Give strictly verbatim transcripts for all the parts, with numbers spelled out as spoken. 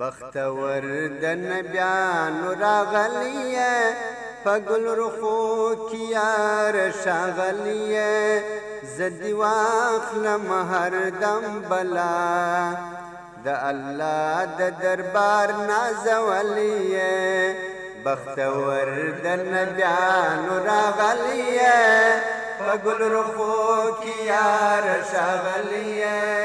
بختور د نبیانو راغلیه پګل رخو کیار شاغلیه زدی واخلم هر دم بلا د الله د دربار نازولیه بختور د نبیانو راغلیه پګل رخو کیار شاغلیه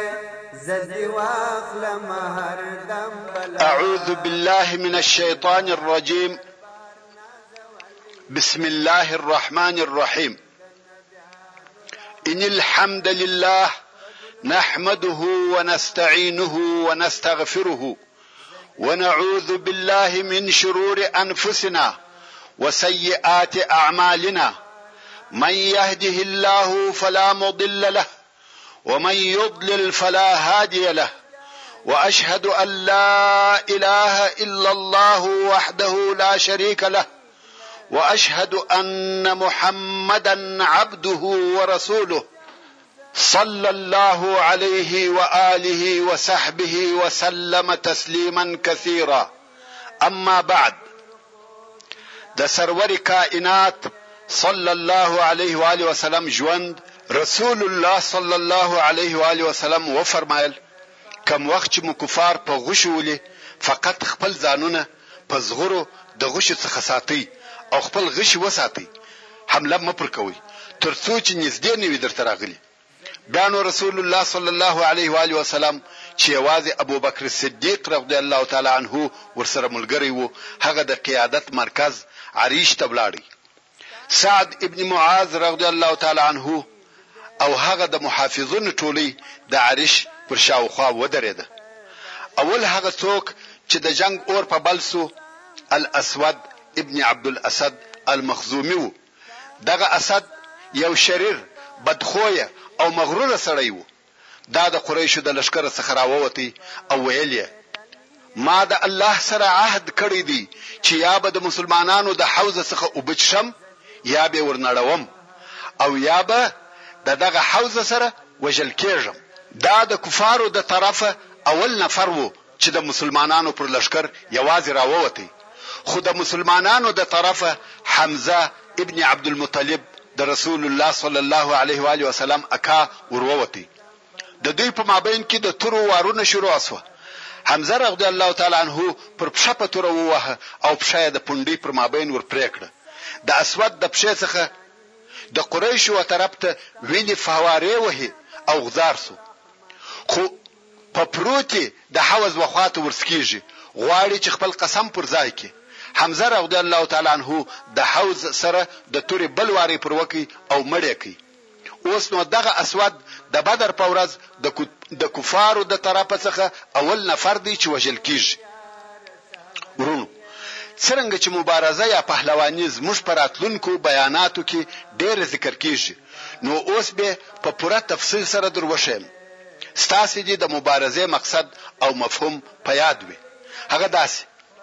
أعوذ بالله من الشيطان الرجيم بسم الله الرحمن الرحيم إن الحمد لله نحمده ونستعينه ونستغفره ونعوذ بالله من شرور أنفسنا وسيئات أعمالنا من يهده الله فلا مضل له ومن يضلل فلا هادي له وأشهد أن لا إله إلا الله وحده لا شريك له وأشهد أن محمدا عبده ورسوله صلى الله عليه وآله وصحبه وسلم تسليما كثيرا أما بعد د سرور کائنات صلى الله عليه وآله وسلم ژوند رسول الله صلی الله علیه و آله وسلم و فرمایل کوم وخت چې مو کفار په غشولې فقط خپل ځانونه په زغرو د غش څخه ساتي او خپل غش وساتي حمله مپر کوي ترڅو چې نږدې نیوي درته راغلي بیان رسول الله صلی الله علیه و آله وسلم چې یوازې ابو بکر صدیق رضی الله تعالی عنه ورسره ملګری وو هغه د قیادت مرکز عریش ته ولاړی سعد ابن معاذ رضی الله تعالی عنه او هغه د محافظونو ټولي د عرش پر شاوخوا ودرېده اول هغه څوک چې د جنگ اور په بلسو الاسود ابن عبد الاسد المخزومي وو دغه اسد یو شریر بدخویه او مغرور سړی وو دا د قریشو د لشکره څخه راووتی او ویل ما د الله سره عهد کړی دی چې یا به د مسلمانانو د حوزه څخه وبچشم یا به ورنړوم او یا به د دغه حوزه سره وجل کېږم دا د کفارو د طرفه اول نفر وو چې د مسلمانانو پر لشکر یوازې راووتی خو د مسلمانانو د طرفه حمزه ابن عبد المطلب د رسول الله صلی الله علیه و آله وسلم اکا ورووتی د دوی په مابین کې د تورو وارونه شروع شو حمزه رضی الله تعالی عنه پر پښه په تور ووهه او پښه د پونډي پر مابین ور پریکړه د اسود د پښه څخه د قریشو طرف ته ویني فواره وهي او غزار سو خو په پروتي د حوز وخواته ورسکیږي غواړي چې خپل قسم پر ځای کې حمزه رضی الله تعالی عنه د حوز سره د توري بلواري پر وکی او مړی کی اوس نو دغه اسود د بدر په ورځ د د کفارو د طرفه څخه اول نفر دی چې وجل کیږي ورونو څنګه چې مبارزه یا پهلواني زموږ پر اتلونکو بیاناتو کې ډېر ذکر کیږي نو اوس به په پوره تفصیل سره دروښیم ستاسو دي د مبارزه مقصد او مفهوم په یاد وي هغه داسې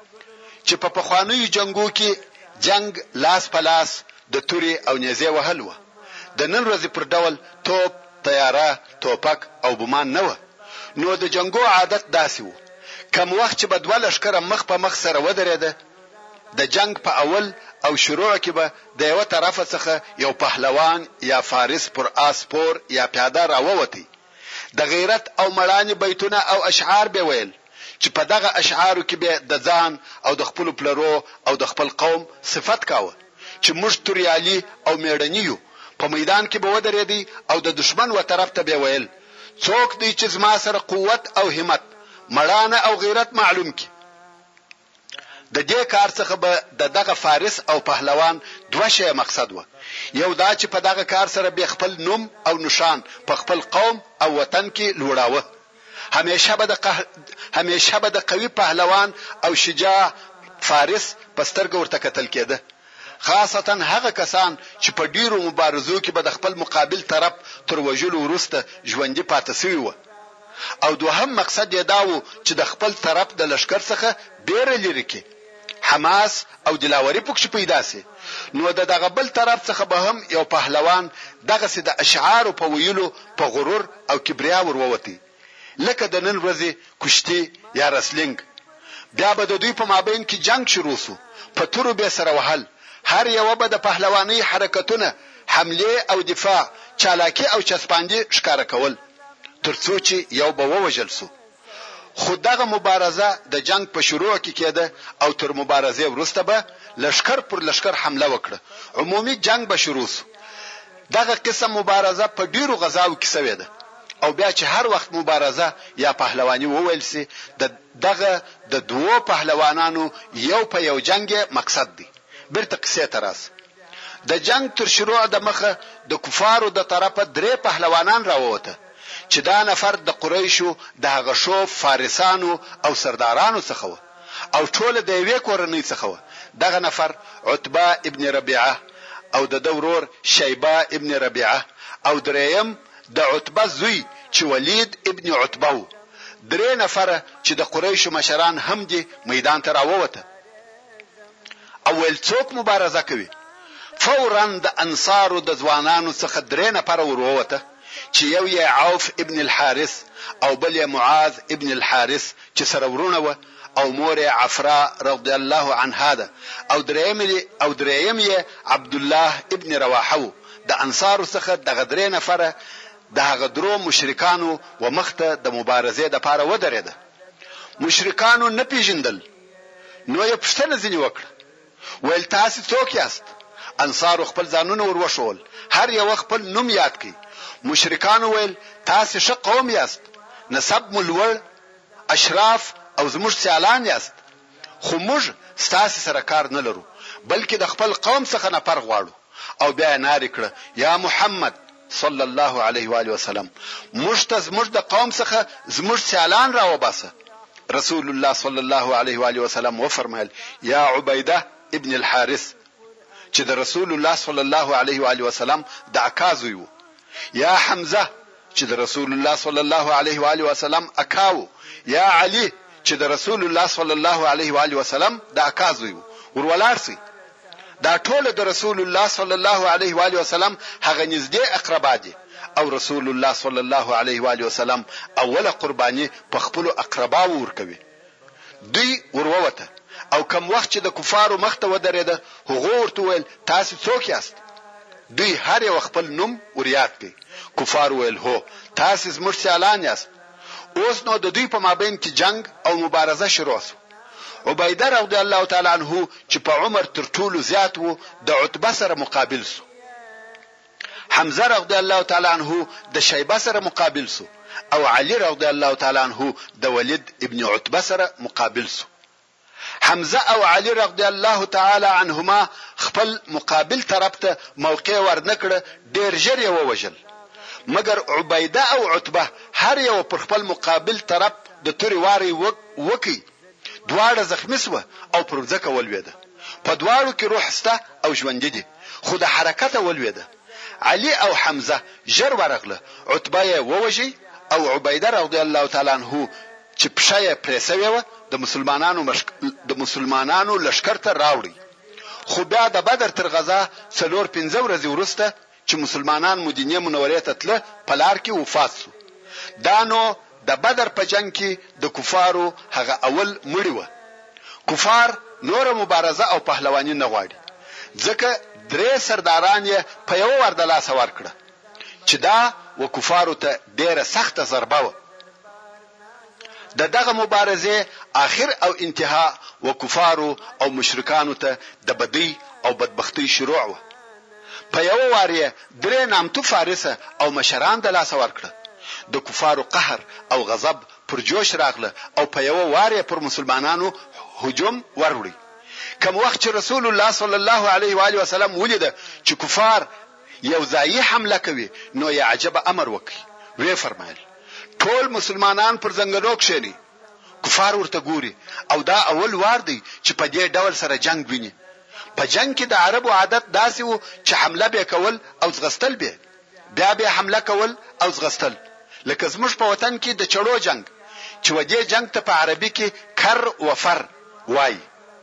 چې په پخوانیو جنگو کې جنگ لاس په لاس د توري او نيزه وهل و د نن ورځې پر ډول توپ طیاره توپک او بمان نه و نو د جنگو عادت داسې و کوم وخت چې بدوه لشکره مخ په مخ سره ودرېده د جنگ په اول او شروع کې به د یو طرفه څخه یو پهلوان یا فارس پر اسپور یا پیاده راووتی د غیرت او مړانې بیتونه او اشعار به ویل چې په دغه اشعارو کې به د ځان او د خپل پلرو او د خپل قوم صفت کاوه چې موږ توریالي او میړنیو په میدان کې به ودرېدي او د دشمن و طرف ته به ویل څوک دی چې زما سره قوت او همت مړانه او غیرت معلوم کی د دې کار څخه به د دغه فارس او پهلوان دوه شی مقصد و یو دا چې په دغه کار سره به خپل نوم او نشان په خپل قوم او وطن کې لوړاوه همیشه به د قه... همیشه به د قوي پهلوان او شجاع فارس پسترګ ورته کتل کېده خاصتا هغه کسان چې په ډیرو مبارزو کې به د خپل مقابل طرف تر وجلو وروسته ژوندۍ پاتې شوی و او دوهم مقصد یې دا و چې د خپل طرف د لشکر څخه بیره لري کې حماس او دلاوري پکښ پیدا سي نو د دغه بل طرف څخه به هم یو پهلوان دغه سي د اشعار په ویلو په غرور او کبریا ورووتی لکه د نن ورځې کشتي یا رسلینګ بیا به د دوی په مابین کې جنگ شروع شو. په تورو به سره وهل، هر یو به د پهلواني حرکتونه، حمله او دفاع، چالاکی او چسپاندی ښکارا کول، ترڅو چې یو به ووجل شو. خو دغه مبارزه د جنگ په شروع کې کېده او تر مبارزې وروسته به لشکر پر لشکر حمله وکړه. عمومي جنگ به شروع شو. دغه قسم مبارزه په ډیرو غزاو کې شوې ده او بیا چې هر وخت مبارزه یا پهلوانی وویل سي د دغه د دوو پهلوانانو یو په یو جنگ مقصد دی. برته قصه تراس د جنگ تر شروع د مخه د کفارو د طرفه درې پهلوانان راووته چې دا نفر د قریشو د هغه شو فارسانو او سردارانو څخه و او ټول د یوې کورنۍ څخه و. دغه نفر عتبه ابن ربيعه او د دورور شیبه ابن ربيعه او دریم د عتبه زوی چې ولید ابن عتبه. درې نفره چې د قریشو مشران هم دي میدان ته راووته. اول څوک مبارزه کوي؟ فورا د انصارو د ځوانانو څخه درې نفره ورووته چې یو یې عوف ابن الحارث او بل یې معاذ ابن الحارث چې سره ورونه و او مور عفراء رضی الله عنها ده او دریم او دریم یې عبد الله ابن رواحه. د انصارو څخه د غدرې نفره د هغه درو مشرکانو و مخته د مبارزې د پاره ودرېده. مشرکانو نه پیژندل نو یې پښتنه ځنی وکړه، ویل تاسو څوک یاست؟ انصار خپل ځانونه وروښول، هر یو خپل نوم یاد کړي. مشرکانو ویل تاسو ښه قوم یاست، نسب ملور، اشراف او زموږ سیالان یاست، خو موږ ستاسو سره کار نه لرو بلکې د خپل قوم څخه نه پر غواړو. او بیا ناری کړه یا محمد صلی الله علیه و آله وسلم موږ ته زموږ د قوم څخه زموږ سیالان را وباسه. رسول الله صلی الله علیه و آله وسلم و فرمایل یا عبیده ابن الحارث چې د رسول الله صلی الله علیه و آله وسلم د اکازو یو، یا حمزه چې د رسول الله صلی الله علیه و آله وسلم اکاو، یا علی چې د رسول الله صلی الله علیه و آله وسلم د اکازو یو. ورولارسي دا ټول د رسول الله صلی الله علیه و آله وسلم هغه نږدې اقربا دي او رسول الله صلی الله علیه و آله وسلم اوله قربانی په خپل اقربا ورکوي. دوی وروته او کوم وخت چې د کفارو مخته ودرېده هغه ورته ویل تاسو څوک یاست؟ دوی هر یو خپل نوم وریاد کړي. کفار ویل هو تاسو زموږ سیالان یاست. اوس نو د دوی په مابین کې جنگ او مبارزه شروع شو. عبیده رضی الله تعالی عنہ چې په عمر تر ټولو زیات وو د عتبه سره مقابل شو. حمزه رضی الله تعالی عنہ د شیبه سره مقابل شو او علی رضی الله تعالی عنہ د ولید ابن عتبه سره مقابل شو. حمزه او علی رضی الله تعالی عنهما خپل مقابل طرف ته موقع ورنکړه، ډیر ژر یې ووجل. مګر عبیده او عتبه هر یو پر خپل مقابل طرف د توري واري وکي. دواړه زخمی شو او پر ځکه ولويده. په دواړو کې روح سته او ژوند دي، خو د حرکت ولويده. علي او حمزه ژر ورغله، عتبه یې ووجي او عبیده رضی الله تعالی عنہ چې پښه پرسوي و د مسلمانانو مشک... د مسلمانانو لشکره ته راوړي. خو بیا د بدر تر غزا څلور پنځه ورځې وروسته چې مسلمانان مدینه منورې ته تله په لار کې وفات شو. دا نو د بدر په جنگ کې د کفارو هغه اول مړی و. کفار نور مبارزه او پهلوانی نه غواړي ځکه درې سرداران یې په یو ور د لاس ورکړه چې دا و کفارو ته ډیره سخته ضربه و. د دغه مبارزه اخر او انتها و کفارو او مشرکانو ته د بدی او بدبختی شروع و. په یو واری درې نامتو فارسه او مشران د لاس ورکړه. د کفارو قهر او غضب پر جوش راغله او په یو واری پر مسلمانانو هجوم وروړي. کوم وخت چې رسول الله صلی الله علیه و آله وسلم ولید چې کفار یو ځای حمله کوي نو یې عجب امر وکړي. وی فرمایل ټول مسلمانان پر زنګلو کښیني. کفار ورته ګوري او دا اول وار دی چې په دې ډول سره جنگ ویني. په جنگ کې د عربو عادت داسې وو چې حمله به کول او زغستل به بیا به حمله کول او زغستل، لکه زموږ په وطن کې د چړو جنگ چې ودې جنگ ته په عربي کې کر و فر وای.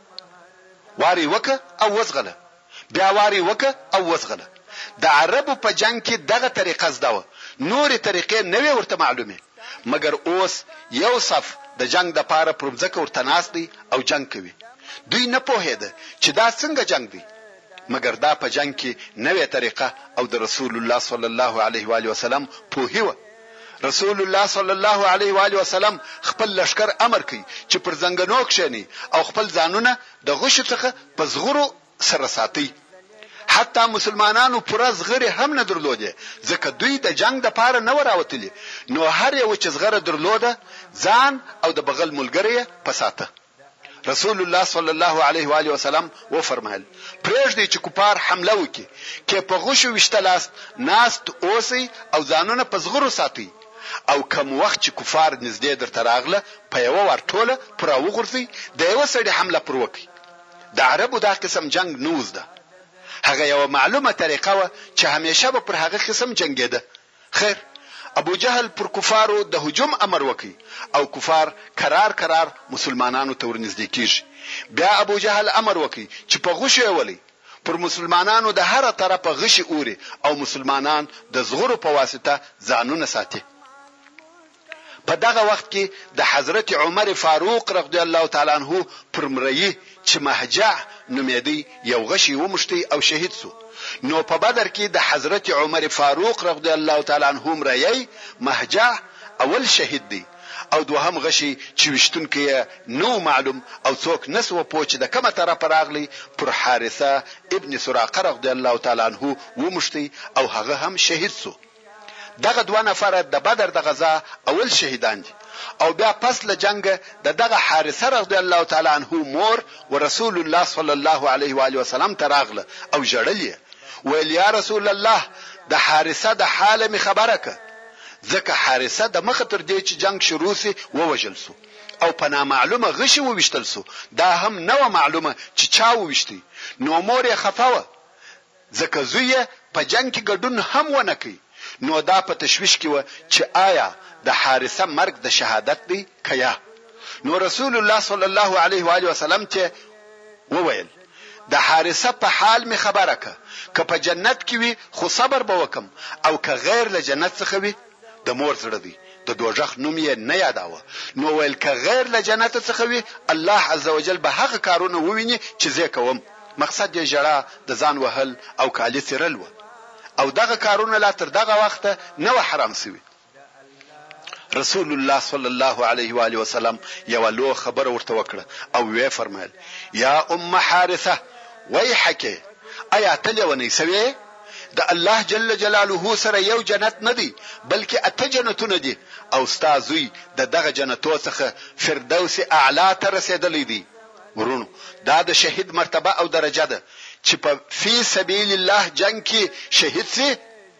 واری وکه او وزغله، بیا واری وکه او وزغله. د عربو په جنگ کې دغه طریقه زده و، نورې طریقې نه ورته معلومه. مګر اوس یو صف د جنگ د پاره پر ځکه ورته ناست دي او جنگ کوي. دوی نه پوهېده چې دا څنګه جنگ دی، مګر دا په جنگ کې نوې طریقه او د رسول الله صلی الله علیه و علیه وسلم پوهی و. رسول الله صلی الله علیه و علیه وسلم خپل لشکر امر کوي چې پر زنګنو کښیني او خپل ځانونه د غشو څخه په زغرو سره ساتي. حتی مسلمانانو پر زغره هم نه درلوده، ځکه دوی د جنگ د پاره نه وراوتلي، نو هر یو چې زغره درلوده ځان او د بغل ملګری پساته. رسول الله صلی الله علیه و علیه وسلم و فرمایل پرېږدي چې کوپار حمله وکړي، کې په غشو وشتلاست ناست اوسي او ځانونه په زغرو ساتي، او کوم وخت چې کفار نږدې درته راغله په یو ورټوله پر وګرځي د یو سړي حمله پر وکړي. د عربو دا قسم جنگ نوز ده، هغه یو معلومه طریقه و چې همیشه به پر هغه قسم جنگیده. خیر، ابو جهل پر کفارو د هجوم امر وکړي او کفار قرار قرار مسلمانانو ته ورنږدې کیږي. بیا ابو جهل امر وکړي چې په غشو ولي پر مسلمانانو د هر طرفه غشي اوري او مسلمانان د زغرو په واسطه ځانونه ساتي. په دغه وخت کې د حضرت عمر فاروق رضی الله تعالی عنہ پر مریی چې مهجع نومېدی یو غشي ومشتي او شهید سو. نو په بدر کې د حضرت عمر فاروق رضی الله تعالی عنہ مریی مهجع اول شهید دی او دوهم غشي چې وشتون کې نو معلوم او څوک نسو پوهچ د کومه طرف راغلی پر حارثه ابن سراقه رضی الله تعالی عنہ ومشتي او هغه هم شهید سو. دغه دوه نفر د بدر د غزا اول شهیدان دي. او بیا پس له جنگ د دغه حارثه رضی الله تعالی عنہ مور و رسول الله صلی الله علیه و آله وسلم تراغله او جړلې ویل یا رسول الله د حارثه د حاله می خبره ک، ځکه حارثه د مخ تر دې چې جنگ شروع سي ووجل سو او په نامعلومه غشي ووشتل سو. دا هم نو معلومه چې چا ووشتي. نو مور یې خفاوه ځکه زوی په جنگ کې ګډون هم ونه کوي. نو دا په تشويش کې و چې آیا د حارثه مرګ د شهادت دی کیا؟ نو رسول الله صلی الله علیه و آله وسلم ته وویل د حارثه په حال می خبره ک، که په جنت کې وي خو صبر به وکم، او که غیر له جنت څخه وي د مور سره دی د دوزخ نوم یې نه یاداوه. نو ویل که غیر له جنت څخه وي الله عزوجل به هغه کارونه وویني چې زه کوم. مقصد یې جړه د ځان وهل او کالی سرل و، او دغه کارونه لا تر دغه وخت نه حرام سوي. رسول الله صلی الله علیه و آله وسلم یو لو خبر ورته وکړه او وی فرمایل یا ام حارثه ویحکه ایا تلونی سوي د الله جل جلاله سره یو جنت نه دی بلکې اته جنتونه دي، او استادوی د دغه جنتو څخه فردوس اعلی ته رسیدلی دي. ورونو دا د شهید مرتبه او درجه ده چې په فی سبیل الله جنگ کې شهید سي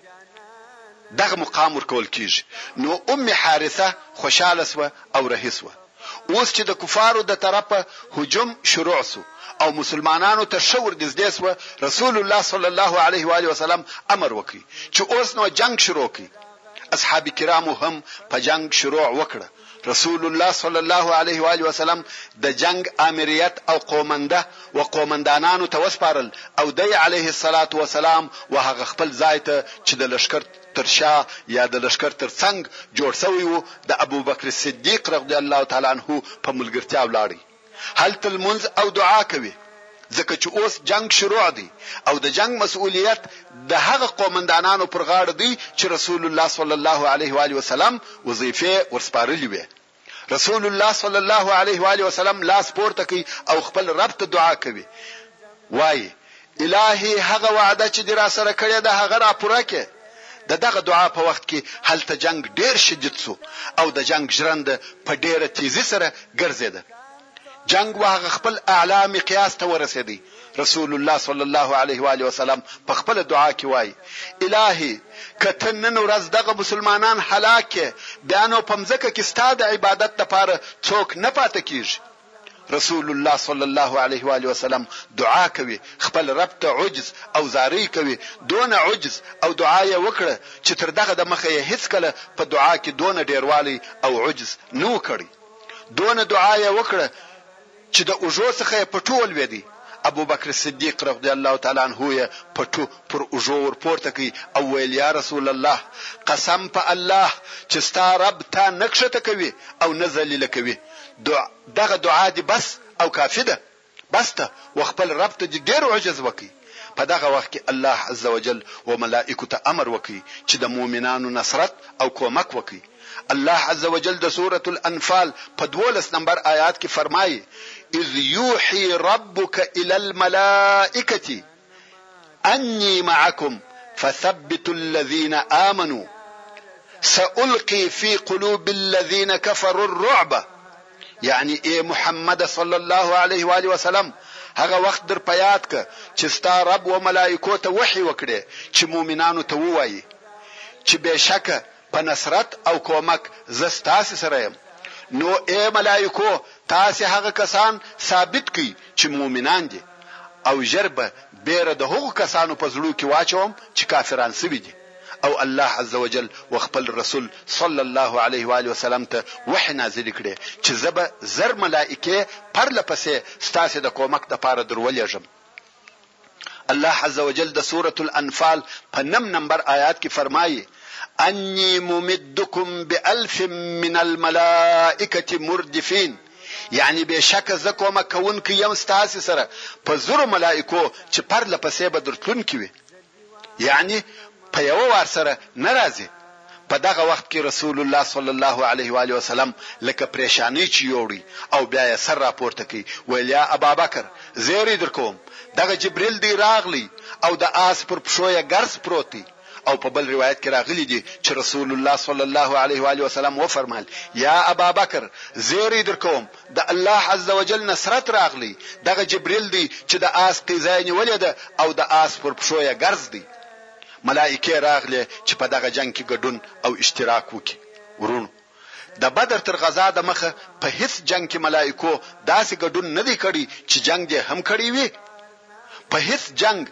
دغه مقام ورکول کیږي. نو ام حارثه خوشاله سو او رهیسه. اوس چې د کفارو د طرفه هجوم شروع سو او مسلمانانو ته شور دزدیسو، رسول الله صلی الله علیه و آله وسلم امر وکړي چې اوس نو جنگ شروع کړي. اصحاب کرامو هم په جنگ شروع وکړه. رسول الله صلی الله علیه و آله وسلم د جنگ امریت او قومنده و قومندانانو ته وسپارل او دی علیه الصلاة والسلام وهغه خپل ځای ته چې د لشکر ترشا یا د لشکر ترڅنګ جوړ شوی وو د ابوبکر صدیق رضی الله تعالی عنہ په ملګرتیا ولاړی. هلته المنز او دعا کوي ځکه چې اوس جنگ شروع دی او د جنگ مسؤلیت د هغه قومندانانو پر غاړه دی چې رسول الله صلی الله علیه و آله وسلم وظیفه ورسپارلې وي. رسول الله صلی الله علیه و آله وسلم لاس پورته کوي او خپل رب ته دعا کوي. وای الهی هغه وعده چې در سره کړی ده هغه را پوره کړه. د دغه دعا په وخت کې هلته جنگ ډیر شدید سو او د جنگ ژرند په ډیره تیزی سره ګرځیده. جنگ وهغه خپل اعلی مقیاس ته ورسېدی. رسول الله صلی الله علیه و آله وسلم په خپل دعا کې وای الهی کته نن ورځ دغه مسلمانان هلاکه بیانو پمزکه کې ستاد عبادت لپاره څوک نه پاتې کیږي. رسول الله صلی الله علیه و آله وسلم دعا کوي، خپل رب ته عجز او زاری کوي. دون عجز او دعا یې وکړه چې تر دغه د مخه یې هیڅ کله په دعا کې دون ډیروالی او عجز نو کړی. دون دعا یې وکړه چې د اوجو څخه په ټول ودی ابو بکر صدیق رضی الله تعالی عنہ پټو پر اوجور پورته کی او ویل یا رسول الله قسم په الله چې ستا رب تا نکشته کوي او نزل کوي دغه دعا دی بس او کافی ده بس ته وخپل رب ته ډیر عجز وکي په دغه وخت کې الله عز وجل و ملائکه ته امر وکي چې د مؤمنانو نصرت او کومک وکي الله عز وجل د سورة الانفال په دولس نمبر آیات کې فرمایي اذ يوحي ربك الى الملائكه اني معكم فثبتوا الذين امنوا سألقي في قلوب الذين كفروا الرعب يعني اي محمد صلى الله عليه واله وسلم هغه وخت در پیاد ک چې ستا رب او ملائکو ته وحي وکړي چې مؤمنانو ته وایي چې بشکه په نصرت او کومک زستاس سره يم نو اے ملائکو تاسو هغه کسان ثابت کړئ چې مؤمنان دي او جربه بیره د هغو کسانو په زړه کې واچوم چې کافران سوي دي او الله عز وجل وخپل رسول صلى الله عليه واله وسلم ته وحي نازل کړي چې زبه زر ملائکه پر لپسې ستاسو د کومک د پاره درولېږم الله عز وجل د سورة الانفال په نم نمبر آیات کې فرمایي اني ممدكم بألف من الملائكه مردفين يعني بشک زکوم کون کی یم ستاسو سره په زرو ملائکو چې پر لپسې بدرتون کی وي يعني په یو ور سره ناراضي په دغه وخت کې رسول الله صلی الله علیه و آله وسلم لکه پریشانی چی یوړي او بیا یې سر راپورته کی ویل یا ابابکر زیری درکوم دغه جبرئیل دی راغلی او د آس پر پښوی ګرس پروتي او په بل روایت کې راغلی دی چې رسول الله صلی الله علیه و آله وسلم و فرمایل یا ابابکر زیری درکوم د الله عز وجل نصرت راغلی دغه جبرئیل دی چې د آس قیزاین ولید او د آس پر پښوی ګرس دی ملائکه راغله چې په دغه جنگ کې ګډون او اشتراک وکړي ورونو د بدر تر غزا د مخه په هیڅ جنگ کې ملائکو داسې ګډون نه دی کړی چې جنگ دې هم کړی وي په هیڅ جنگ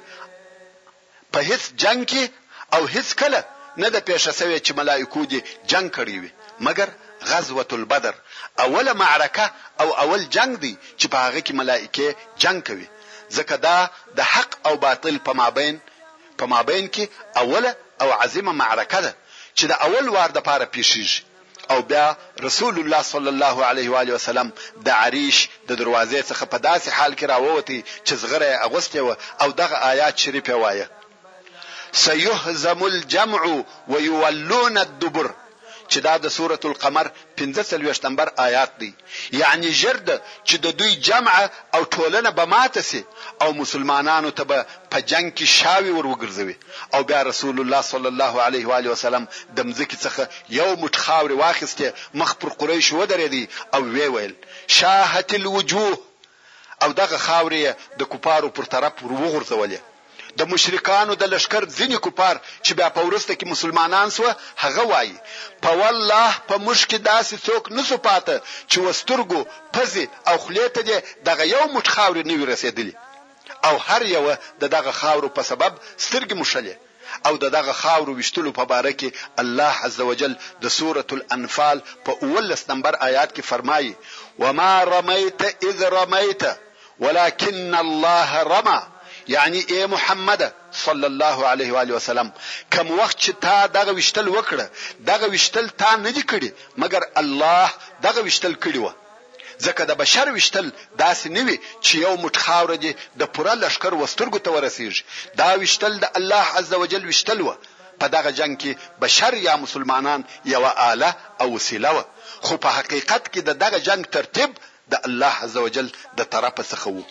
په هیڅ جنگ کې او هیڅ کله نه د پیښه شوی چې ملائکو دې جنگ کړی وي مګر غزوه البدر اوله معرکه او اول جنگ دی چې په هغه کې ملائکه جنگ کوي ځکه دا د حق او باطل په مابین په مابین کې اوله او عظیمه معرکه ده چې د اول وار د پاره پیښیږي او بیا رسول الله صلی الله علیه و آله وسلم د عریش د دروازې څخه په داسې حال کې راووتی چې زغره اغوسته او دغه آیات شریفه وایه سيهزم الجمع ويولون الدبر چې دا د سورة القمر پنځه څلوېښت نمبر آیات دی یعنی جرد چې د دوی جمع او ټولنه به ماته سي او مسلمانانو ته به په جنگ کې شاوي ور وګرځوي او بیا رسول الله صلی الله علیه و آله وسلم د مځکې څخه یو مټ خاوري واخیسته مخ پر قریش ودرېدي او وی ویل شاهت الوجوه او دغه خاوري د کوپارو پر طرف ور وغورځولې د مشرکانو د لشکر ځینې کوپار چې بیا په ورسته کې مسلمانان سو هغه وایي په والله په مشک داسې څوک نسو پاته چې وسترګو پزي او خلیته دي دغه یو مټ خاوري نه ورسېدلی او هر یو د دغه خاورو په سبب سترګې مشلې او د دغه خاورو وشتلو په باره کې الله عز وجل د سورة الانفال په اولس نمبر آیات کې فرمایي وما رميت اذ رميت ولكن الله رمى يعني اے محمد صلی الله علیه و آله وسلم کوم وخت چې تا دغه وشتل وکړه دغه وشتل تا نه دی کړی مګر الله دغه وشتل کړی و ځکه د بشر وشتل داسې نه وي چې یو مټ خاور دی د پوره لشکر وسترګو ته ورسیږي دا وشتل د الله عز وجل وشتل و په دغه جنگ کې بشر یا مسلمانان یو آله او وسیله و خو په حقیقت کې د دغه جنگ ترتیب د الله عز وجل د طرفه څخه و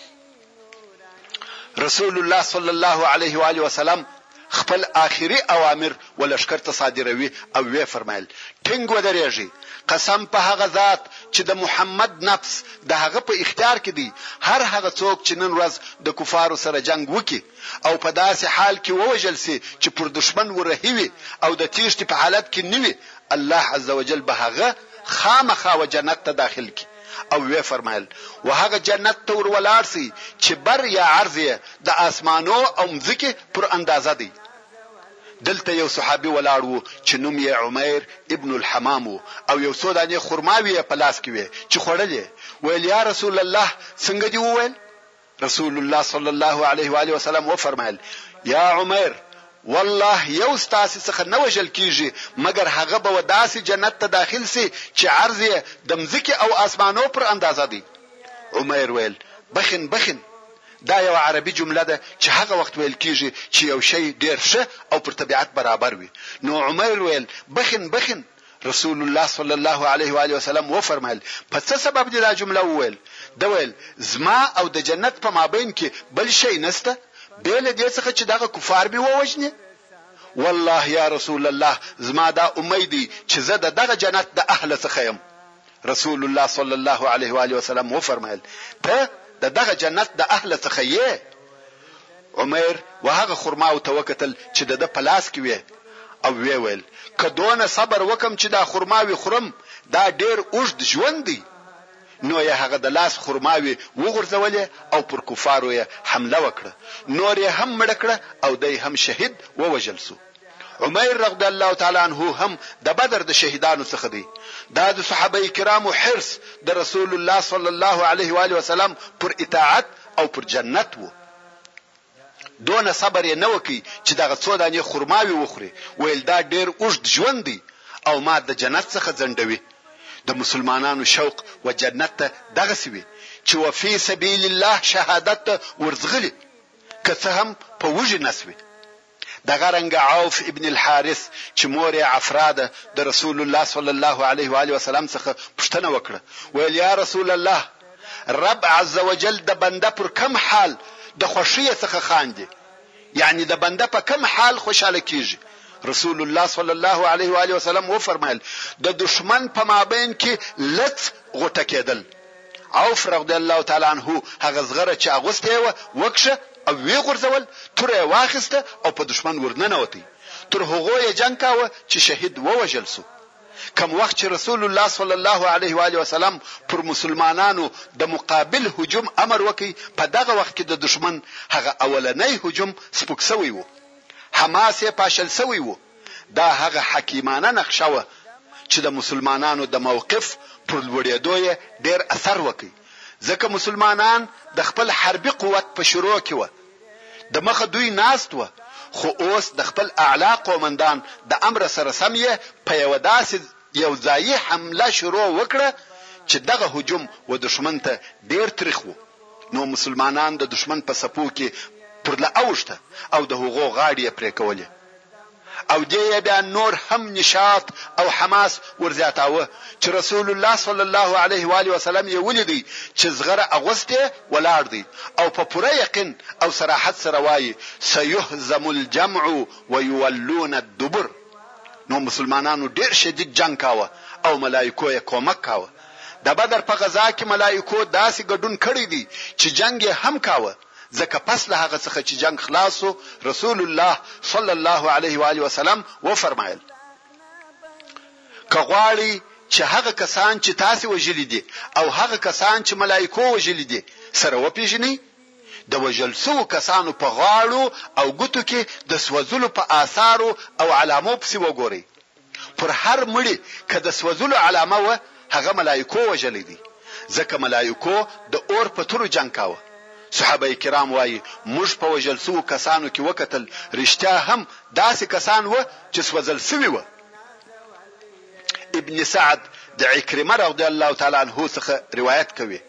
رسول الله صلی الله علیه و آله وسلم خپل آخري اوامر ولشکر ته صادروي او وی فرمایل ټینګ ودرېږي قسم په هغه ذات چې د محمد نفس د هغه په اختیار کې دی هر هغه څوک چې نن ورځ د کفارو سره جنگ وکي او په داسې حال کې ووجل سي چې پر دشمن ورهوي او د تیښتې په حالت کې نیوي الله عز وجل به هغه خامخا و جنت ته داخل کی او وی فرمایل وهغه جنت ته ور ولاړ سي چې بر یا عرض د اسمانو او مځکه پر اندازه دی دلته یو صحابي ولاړ وو چې نوم یې عمر ابن الحمام او یو سوداني خرماوي په لاس کې وي چې خړلې ویل یا رسول الله څنګه دی وویل رسول الله صلی الله علیه و آله وسلم و فرمایل یا عمر والله یو ستاسو څخه نه وجل کیږي مګر هغه به وداسي جنت ته داخل سي چې عرض یې د مځکه او اسمانو پر اندازه دی. عمر ویل بخن بخن دا یو عربي جمله ده چې هغه وخت ویل کیږي چې یو شی ډیر ښه او پر طبيعت برابر وي. نو عمر ویل بخن بخن. رسول الله صلی الله علیه و آله وسلم و فرمایل په څه سبب دې دا جمله وویل؟ دا ویل زما او د جنت په مابین کې بل شی نسته بیل دې څخه چې دغه کفار به ووجني. والله یا رسول الله زما دا امید دي چې زه دغه جنت د اهل څخه يم. رسول الله صلی الله علیه و آله وسلم و فرمایل ته دغه جنت د اهل څخه یې. عمر وهغه خرما او توکتل چې د پلاس کې وي او وی ویل کدوونه صبر وکم چې دا خرماوي خرم دا ډیر اوږد ژوند دی. نو یې هغه د لاس خرماوي وغورځولې او پر کفارو یې حمله وکړه. نور یې هم مړ کړه او دای هم شهید ووجل سو. عمر رضی الله تعالی عنہ هم د بدر د شهیدانو څخه دی. دا د صحابه کرامو حرص د رسول الله صلی الله علیه و آله وسلم پر اطاعت او پر جنت وو. دونه صبر یې نه وکي چې دغه څو دانې خرماوي وخوري ویل دا ډیر اوږد ژوند دی او ما د جنت څخه ځندوي. د مسلمانانو شوق و جنت ته دغه سوي چې وفي سبيل الله شهادت ورزغلي که څه هم په وجه نسوي. دغه رنګ عوف ابن الحارث چې مور عفراده د رسول الله صلی الله علیه و آله وسلم څخه پوښتنه وکړه ویل یا رسول الله رب عز وجل د بنده پر کم حال د خوشی څخه خاندي یعنی د بنده په کم حال خوشاله کیږي. رسول الله صلی الله علیه و آله وسلم و فرمایل د دشمن په مابین کې لط غټه کېدل. عوف رضی الله تعالی عنہ هغه زغره چې اغوسته و وکشه او وی غرزول تر یې واخسته او په دشمن ورننوتی تر هغه یې جنگ کاوه چې شهید ووجل سو. کوم وخت چې رسول الله صلی الله علیه و آله وسلم پر مسلمانانو د مقابل هجوم امر وکي په دغه وخت کې د دشمن هغه اولنۍ هجوم سپک سوی وو حماس یې پاشل سوی وو. دا هغه حکیمانه نقشه و چې د مسلمانانو د موقف پر لوړېدو ډېر اثر وکي ځکه مسلمانان د خپل حربي قوت په شروع کې و د مخه دوی ناست و خو اوس د خپل اعلی قومندان د امر سره سم یې په یو داسې یو ځای حمله شروع وکړه چې دغه هجوم و دشمن ته ډیر تریخ و. نو مسلمانان د دشمن په سپو کې پر لا اوشته او د هغو غاړي پرې کولې او دې بیا نور هم نشاط او حماس ورزیاتاوه چې رسول الله صلی الله علیه و آله وسلم یې ولیدي چې زغره اغوسته ولاړ دی او په پوره یقین او صراحت سره وایي سيهزم الجمع ويولون الدبر. نو مسلمانانو ډیر شدید جنگ کاوه او ملائکو یې کومک کاوه. د بدر په غزا کې ملائکو داسې ګډون کړی دي چې جنگ هم کاوه ځکه پس له هغه څخه چې جنگ خلاصو رسول الله صلی الله علیه و آله وسلم و فرمایل کغواړي چې هغه کسان چې تاسو وجلی دي او هغه کسان چې ملائکو وجلی دي سره وپیژني د وجلسو کسانو په غاړو او ګوتو کې د سوزلو په آثارو او علامو پسې وګوري. پر هر مړي که د سوزلو علامه و هغه ملائکو وجلی دي ځکه ملائکو د اور په تور جنگ کاوه. صحابه کرام وایي موږ په وجلسو کسانو کې وکتل رښتیا هم داسې کسان و چې سوزل سوي و. ابن سعد د عکرمه رضی الله تعالی عنہ څخه روایت کوي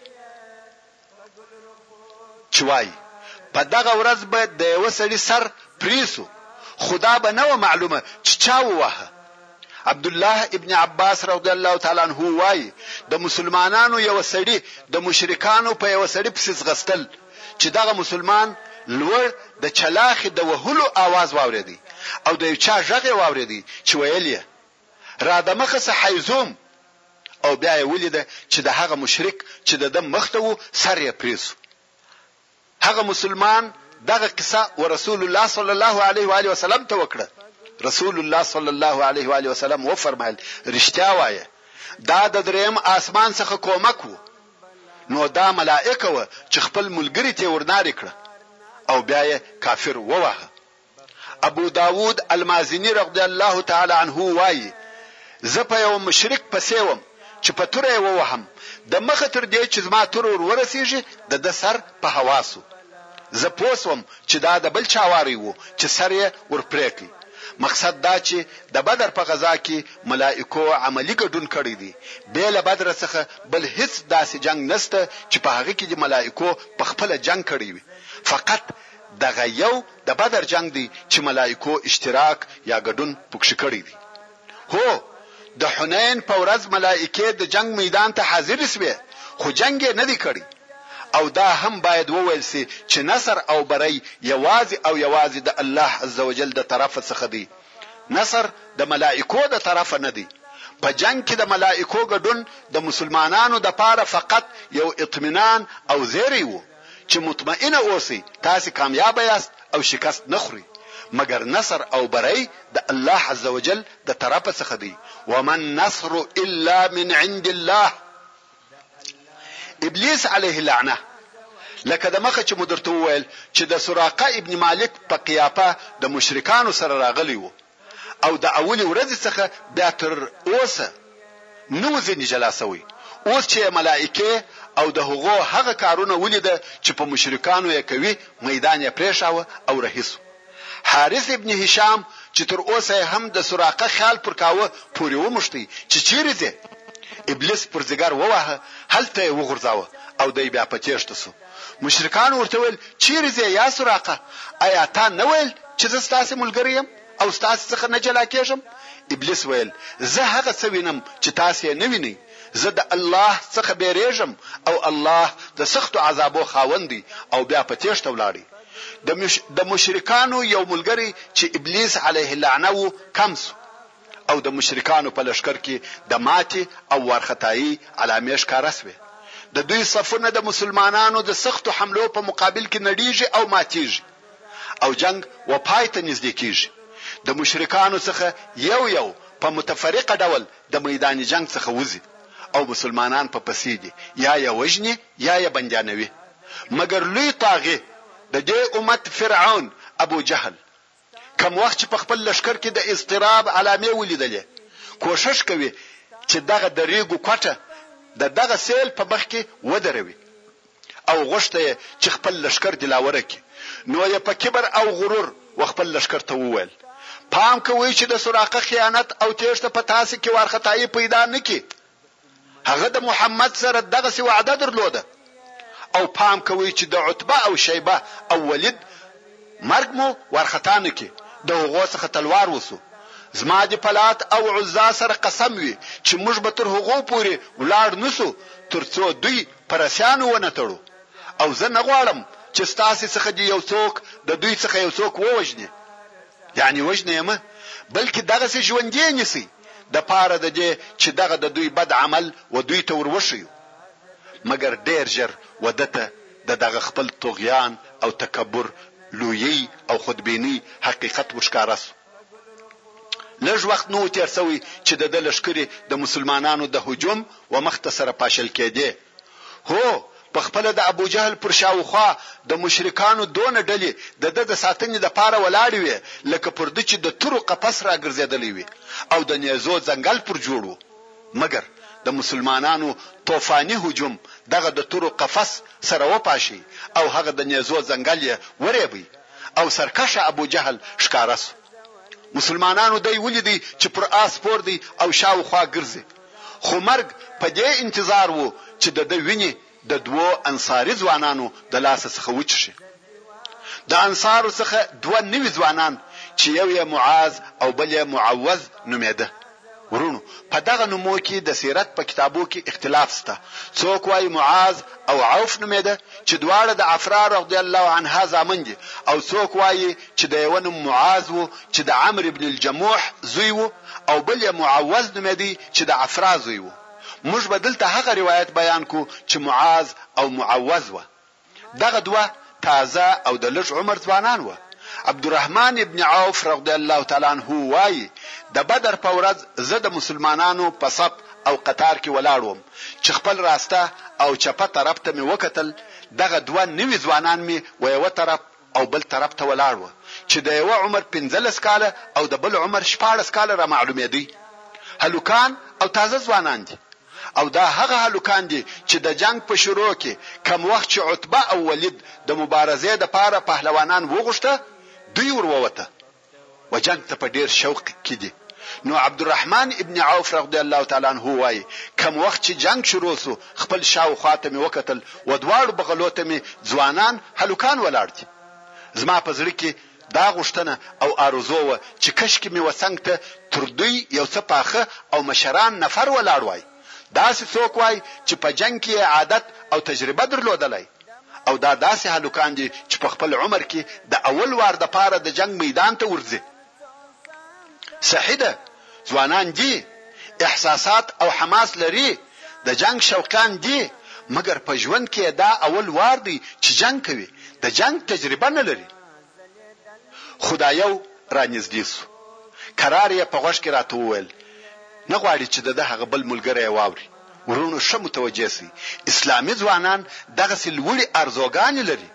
چې وایي په دغه ورځ به د یو سړي سر پریسو خدا به نو معلومه چې چا ووهه. عبد الله ابن عباس رضی الله تعالی عنہ وایي د مسلمانانو یو سړي د مشرکانو په یو سړي پسې ځغستل چې دغه مسلمان لور د چلاخ د وهلو आवाज واوریدي او د یو چا غږ واوریدي چې ویل یې را د مخه حیزوم او بیا یې ولید چې د هغه مشرک چې د دم مخته وو سر یې پریسو. هغه مسلمان دغه قصه ورسول الله صلی الله علیه و آله وسلم ته وکړه. رسول الله صلی الله علیه و آله وسلم و فرمایل رښتیا وایي دا د دریم اسمان څخه کومک وو. نو دا ملائکه و چې خپل ملګری ته ورناري کړه او بیا یې کافر ووهه. ابو داود المازنی رضی الله تعالی عنه وایي زه په یو مشرک پسې وم چې په توره یې ووهم د مخه تر دې چې زما تور ور ورسیږي د د سر په حواسو زه پوسوم چې دا د بل چاواري وو چې سر یې ور پریکي مقصد دا چې د بدر په غزا کې ملائکو عملی ګډون کړی دي به له بدر څخه بل هیڅ داسې جنگ نشته چې په هغه کې د ملائکو په خپل جنگ کړی وي فقط دغه یو د بدر جنگ دی چې ملائکو اشتراک یا ګډون پکښ کړی دي هو د حنین په ورځ ملائکه د جنگ میدان ته حاضر شوه خو جنگ نه دی کړی او دا هم باید وویل سي چې نصر او بری یوازې او یوازې د الله عزوجل د طرف څخه دی نصر د ملائکو د طرف نه دی په جنگ کې د ملائکو ګډون د مسلمانانو د پاره فقط یو اطمینان او زیری وو چې مطمئنه اوسئ تاسو کامیاب یاست او شکست نه خورئ مگر نصر او بری د الله عزوجل د طرف څخه دی ومن نصر الا من عند الله ابلیس علیه اللعنه لکه د مخه چې مدرته وویل چې د سراقه ابن مالک په قیافه د مشرکانو سره راغلی وو او د اولی ورځ څخه بیا تر اوسه نو ځنی جلاسوي اوس چې ملائکه او د هغو هغه کارونه ولیده چې په مشرکانو یې کوي میدان یې پریښاوه او رهیسو حارث ابن هشام چې تر اوسه هم د سراقه خیال پر کاوه پورې ومشتي چې چیرې ده ابلیس پر زګر ووهه هلته وغورځاوه او دای بیا پچېشته سو مشرکان ورته ویل چیرې ده یا سراقه آیا تا نه ویل چې زه ستاسو ملګری یم او ستاسو څخه نه جلا کېږم ابلیس ویل زه هغه څه وینم چې تاسو یې نه وینئ زه د الله څخه بیریږم او الله د سخت عذابو خاوندي او بیا پچېشته ولاړی د مش... د مشرکانو یو ملګری چې ابلیس علیه اللعنه وو کمس او د مشرکانو په لشکر کې د ماتي او ورختایي علامې ښکارا سوې د دوی صفونه د مسلمانانو د سختو حملو په مقابل کې نړیږي او ماتیږي او جنگ و پای ته نږدې کیږي د مشرکانو څخه یو یو په متفرقه ډول د میدان جنگ څخه وځي او مسلمانان په پسې دي یا یې وژني یا یې بندیانوي مگر لوی طاغي د دې امت فرعون ابو جهل کوم وخت چې په خپل لشکر کې د اضطراب علامې ولیدلې کوشش کوي چې دغه دریګو کوټه د دغه سیل په مخ کې ودروي او غوښته چې خپل لشکر دلاوره کړي نو یې په کبر او غرور وخپل لشکر ته وویل پام کوي چې د سراقه خیانت او تیښته په تاسو کې ورختایي پیدا نکړي هغه د محمد سره دغه سی وعده درلوده او پام کوي چې د عتبه او شیبه او ولید مرګ مو ورختانه کې د هغو څخه تلوار وسو زما د پلات او عزا سره قسم وي چې موږ به تر هغو پورې ولاړ نسو ترڅو دوی پرسیانو ونه تړو او زه نه غواړم چې ستاسو څخه دی یو څوک د دوی څخه یو څوک ووجني یعنی وجنه ما بلکې دغه څه ژوندې نسی د پاره د دې چې دغه د دوی بد عمل و دوی ته وروشي مگر ډیر ژر ودته د دغه خپل طغیان او تکبر لویی او خودبینی حقیقت وشکارس لږ وخت نو تیر سوی چې د لشکري د مسلمانانو د هجوم و مختصره پاشل کېده هو په خپل د ابو جهل پر شاوخوا د مشرکانو دون ډلې د د ساتنې د پاره ولاړ وي لکه پر د چې د تورو قفس را ګرځېدلې وي او د نیزو ځنګل پر جوړو مگر د مسلمانانو طوفاني هجوم دغه د تورو قفس سره وپاشي او هغه د نیزو ځنګل یې ورېبي او سرکشه ابو جهل ښکارس مسلمانانو دی ولیدي چې پر آس پور دی او شاوخوا ګرځي خو مرګ په دې انتظار وو چې د ویني د دوو انصاري ځوانانو د لاس څخه وچشي د انصارو څخه دوه نوي ځوانان چې یو یې معاذ او بل یې معوذ نومېده ورونو په دغه نومو کې د سیرت په کتابو کې اختلاف شته څوک وايي معاذ او عوف نومېده چې دواړه د عفرا رضی الله عنها زامن دي او څوک وايي چې د یو نوم معاذ وو چې د عمرو ابن الجموح زوی وو او بل یې معوذ نومېدی چې د عفرا زوی وو موږ بدلته هغه روایت بیان کو چې معاذ او معوذ و دغه دوه تازه او د لږ عمر ځوانان و عبدالرحمن ابن عوف رضی الله تعالی عنہ وایي د بدر په ورځ زه د مسلمانانو په صف او قطار کې ولاړم چې خپل راسته او چپه طرف ته مې وکتل دغه دوه نوي ځوانان مې و یو طرف او بل طرف ته ولاړ و چې د یو عمر پنځلس کاله او د بل عمر شپاړس کاله را معلومېدی هلوکان او تازه ځوانان دي او دا هغه هلکان دي چې د جنگ په شروع کې کم وخت چې عتبه او ولید د مبارزې د پاره پهلوانان وغوښته دوی وروته و جنگ ته په ډیر شوق کې دي. نو عبدالرحمن ابن عوف رضی الله تعالی عنہ وایي کم وخت چې جنگ شروع سو خپل شاو خاطمه وکتل و دواړو بغلو ته می ځوانان هلکان ولاړ دي. زما په زړه کې دا غوښتنه او ارزو و چې کشکې می وسنګ ته تر دوی یو څه پاخه او مشران نفر ولاړ وای. داسې څوک وای چې په جنگ کې عادت او تجربه درلودلای او دا داسې هلکان دي چې په خپل عمر کې د اول وار د پاره د جنگ میدان ته ورځي. صحیح ده ځوانان دي احساسات او حماس لري د جنگ شوقان دي مګر په ژوند کې دا اول وار دی چې جنگ کوي د جنگ تجربه نه لري. خدایو را نږدې سو قرار یې په غوښ کې راته وویل نه غواړي چې د هغه بل ملګری واوري. ورونو شه متوجه سي اسلامي ځوانان دغه سلوړي ارزوګان لري.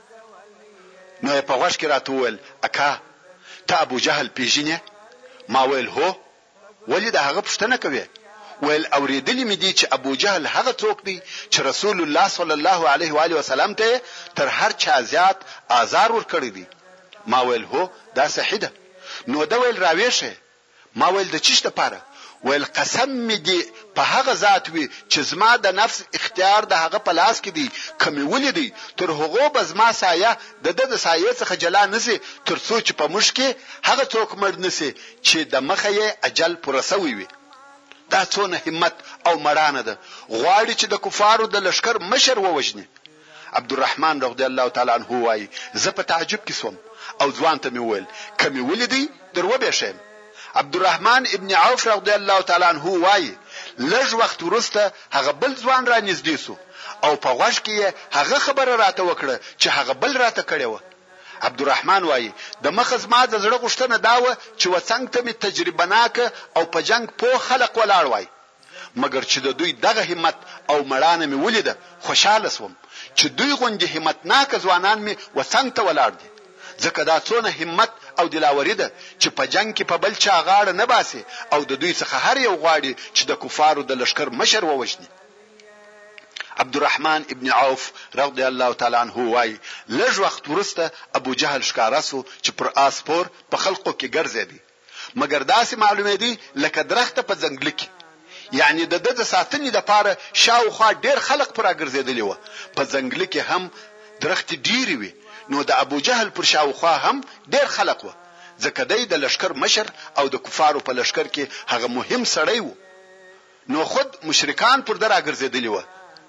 نو په غوښ کې راته وویل اکا ته ابو جهل پیژنې؟ ما ویل هو. ولې د هغه پښتنه کوي؟ ویل اوریدلې مې دي چې ابو جهل هغه څوک دی چې رسول الله صلی الله علیه و آله وسلم ته تر هر چا زیات آزار ور کړی دی. ما ویل هو دا صحیح ده. نو دا ویل راويشه. ما ویل د چیشته پاره؟ ویل قسم می دی په هغه ذات وي چې زما د نفس اختیار د هغه په لاس کې دی کمی ولیدي تر هغه بزما سایه د د سایه څخه جلا نسی تر څو چې په مشکې هغه څوک مړ نسی چې د مخه اجل پرسوي وي. دا څونه همت او مړانه ده غواړي چې د کفارو د لشکر مشر ووجني. عبدالرحمن رضی الله تعالی عنہ وایي زه په تعجب کې سوم او ځوان ته مې ویل کمی ولیدي درو به شم. عبدالرحمن ابن عوف رضی الله تعالی عنہ وایي لږ وخت وروسته هغه بل ځوان را نږدې سو او په غوږ کې هغه خبره راته وکړه چې هغه بل راته کړی و. عبدالرحمن وایي د مخز ما د زړه غوښتنه دا و چې وڅنګ ته می تجربه ناک او په جنگ په خلق ولاړ وای مګر چې د دوی دغه همت او مړانه می ولیده خوشاله سوم چې دوی غونډه همت ناک ځوانان می وڅنګ ته ولاړ دي. ځکه دا څونه همت او دلاوري ده چې په جنگ کې په بل چا غاړه نه باسي او د دوی څخه هر یو غواړي چې د کفارو د لشکر مشر ووجني. عبدالرحمن ابن عوف رضی الله تعالی عنہ وای لږ وخت وروسته ابو جهل ښکاراسو چې پر آسپور په خلقو کې ګرځېدی مګر داسې معلومه دي لکه درخت په ځنګل کې یعنی د د ساتنې د پاره شاوخوا ډیر خلق پر ګرځېدلی و. په ځنګل کې هم درخت ډیری وي نو د ابو جهل پر شاوخوا هم ډیر خلق و ځکه دای د لشکر مشر او د کفارو په لشکر کې هغه مهم سړی و. نو خود مشرکان پر درا ګرځېدلی و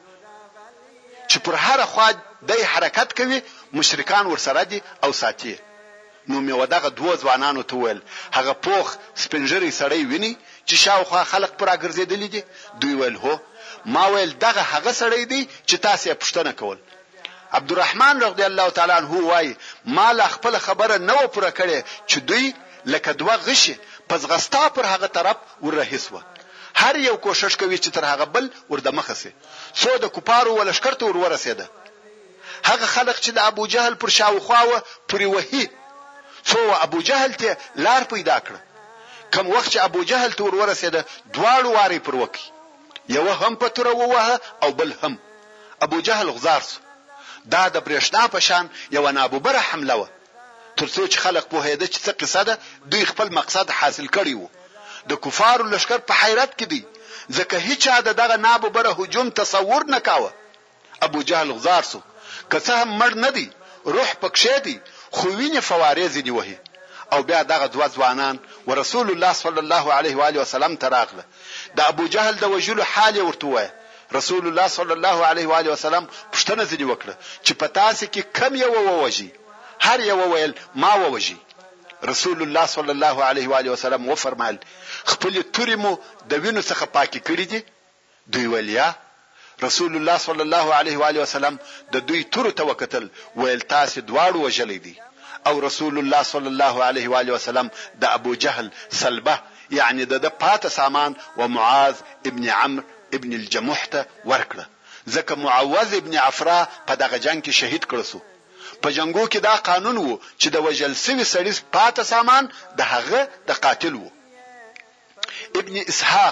چې پر هر خوا دای حرکت کوي مشرکان ورسره دي او ساتي. نو مې ودغه دوه ځوانانو ته ویل هغه پوخ سپنجري سړی ویني چې شاوخوا خلق پر ګرځېدلی دي؟ دوی ویل هو. ما ویل دغه هغه سړی دی چې تاسو یې پښتنه کول. عبدالرحمن رضی الله تعالی عنہ وای ما لا خپل خبره نو پر کړي چې دوی لکه دوه غشي پس غستا پر هغه طرف ورهیس و. هر یو کوشش کوي چې تر هغه بل ورده مخسي سو د کوپارو ولشکر ته ورسېده. هغه خلق چې د ابو جهل پر شاوخوا و پرې وਹੀ سو ابو جهل ته لار پیدا کړ. کوم وخت چې ابو جهل ته ورسېده دواړو واري پر وکی یو هم په تر ووه او بل هم. ابو جهل غزار سو. دا د برېښنا په شان یو نابوبره حمله و. ترڅو چې خلق په هیده چې څه قصه ده دوی خپل مقصد حاصل کړی وو. د کفارو لشکر په حیرت کې دي ځکه هیڅ د دغه نابوبره هجوم تصور نه کاوه. ابو جهل غزار سو که څه هم مړ نه دی روح پکښې دی خو وینې فوارې ځنی وهي. او بیا دغه دوه ځوانان ورسول الله صلی الله علیه و آله وسلم تراغله. د ابو جهل د وجلو حال ورته وای. رسول الله صلی الله علیه و آله وسلم پښتنه ځنی وکړه چې پتاسې کې کم یو ووجي. هر یو ویل ما ووجي. رسول الله صلی الله علیه و آله وسلم و فرمایل خپل توري مو د وینو څخه پاکي کړی دي؟ دوی ولیا. رسول الله صلی الله علیه و آله وسلم د دوی تور ته وکتل ویل تاسو دواړو وجلې دي. او رسول الله صلی الله علیه و آله وسلم د ابو جهل سلبه یعنی د پاته سامان و معاذ ابن عمرو ابن الجموح ته ورکړه ځکه معوذ ابن عفراء په دغه جنگ کې شهید کړ سو. په جنگو کې دا قانون وو چې د وجل سوي سړي پاته سامان د هغه د قاتل وو. ابن اسحاق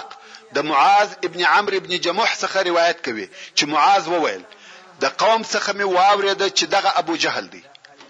د معاذ ابن عمرو ابن جموح څخه روایت کوي چې معاذ وویل د قوم څخه مې واورېده چې دغه ابو جهل دی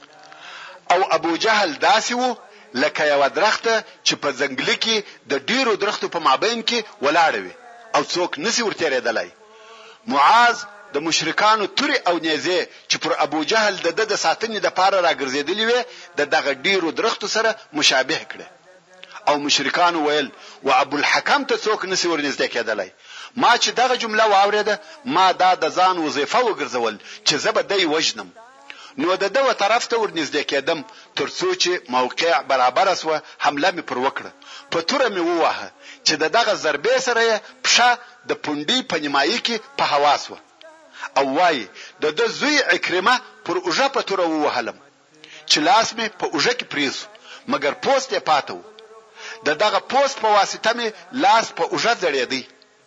او ابو جهل داسې وو لکه یو درخته چې په ځنګل کې د ډیرو درختو په مابین کې ولاړ وي او څوک نسی ورتېرېدلای. معاذ د مشرکانو توري او نيزه چې پر ابو جهل د د ساتنې د پاره راګرځېدلې وي د دغه ډیرو درختو سره مشابه کړي او مشرکانو ویل و ابو الحکم ته څوک نسی ورنږدې کېدلای. ما چې دغه جمله واورېده ما دا د ځان وظیفه وګرځول چې زه به دی وجنم نو د دوه طرف ته ورنږدې کېدم ترڅو چې موقع برابر اسوه حمله می پر وکړه په توره می ووهه چې دغه ضربې سره پښه د پوندې په نیمایي کې په هوا سو او وای د د زوی عکرمه پر اوجه په توره ووهلم چې لاس می په اوجه کې پریزو مګر پوسټ یې پاتو د دغه پوسټ په واسطه می لاس په اوجه ځړېدی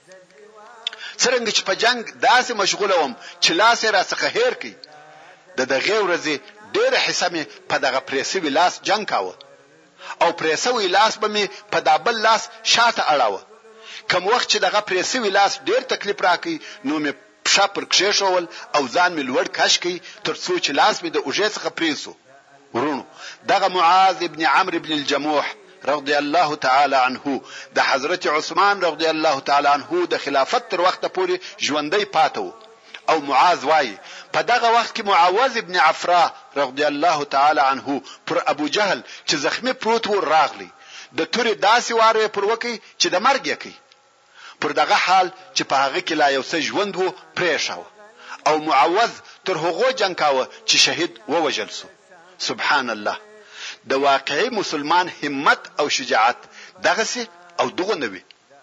څنګه چې په جنگ داسې مشغوله وم چې لاس یې را څخه هیر کړ د دغه ورځې ډېر حصہ می په دغه پریسوي لاس جنگ کاوه او پریسوي لاس به می په دابل لاس شاته اړاوه کوم وخت چې دغه پریسوي لاس ډېر تکلیف راکې نو می پښه پر کښې شول او ځان می لوړ کش کی ترڅو چې لاس می د اوجه څخه پریسو ورونو دغه معاذ ابن عمرو ابن الجموح رضی الله تعالی عنه د حضرت عثمان رضی الله تعالی عنه د خلافت تر وخت پورې ژوندۍ پاتو او معاذ وای په دغه وخت کې معاوذ ابن عفراء رضی الله تعالی عنه پر ابو جهل چې زخمی پروت و راغلی د توري داسې واره پر وکی چې د مرګ یې کوي پر دغه حال چې په هغه کې لا یو څه ژوند وو پریښاو او معاوذ تر هغه جنگ کاوه چې شهید ووجل سو. سبحان الله د واقعي مسلمان همت او شجاعت دغه سي او دغه نوي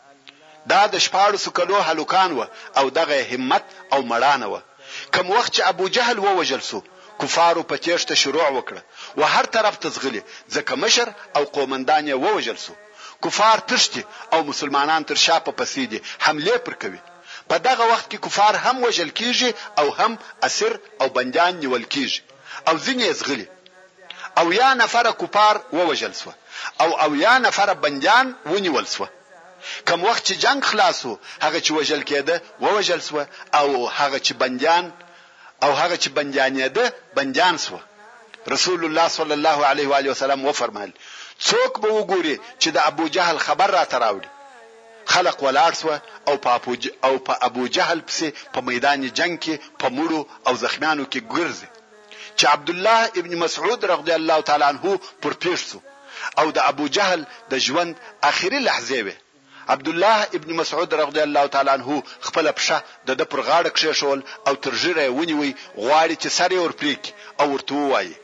دا د شپاړو سکلو هلوکان و او دغه همت او مړانه و. کوم وخت چې ابو جهل ووجل سو کفارو په تیښته شروع وکړه و هر طرف ته ځغلي ځکه مشر او قومندان یې ووجل سو. کفار تشتي او مسلمانان تر شا په پسې دي حمله پر کوي. په دغه وخت کې کفار هم وجل کیږي او هم اسیر او بندیان نیول کیږي او ځینې ځغلي او یا نفر کفار ووجل سو او او یا نفر بندیان ونیول سو. کوم وخت چې جنگ خلاصو هغه چې وجل کېده ووجل سو او هغه چې بندیان او هغه چې بندیان ده بندیان سو. رسول الله صلی الله علیه و آله وسلم و فرمایل څوک به وګوري چې د ابو جهل خبر را تراوړي خلق ولاړ سو او په ابو او په ابو جهل پسې په میدان جنگ کې په مړو او زخمیانو کې ګرځي چې عبد الله ابن مسعود رضی الله تعالی عنہ پر پیښ سو او د ابو جهل د ژوند اخیری لحظه وي. عبد الله ابن مسعود رضی الله تعالی عنہ خپل پښه د د پر غاړه کښې شول او ترجره ونیوي غواړي چې سره ور پریک او ورته وایي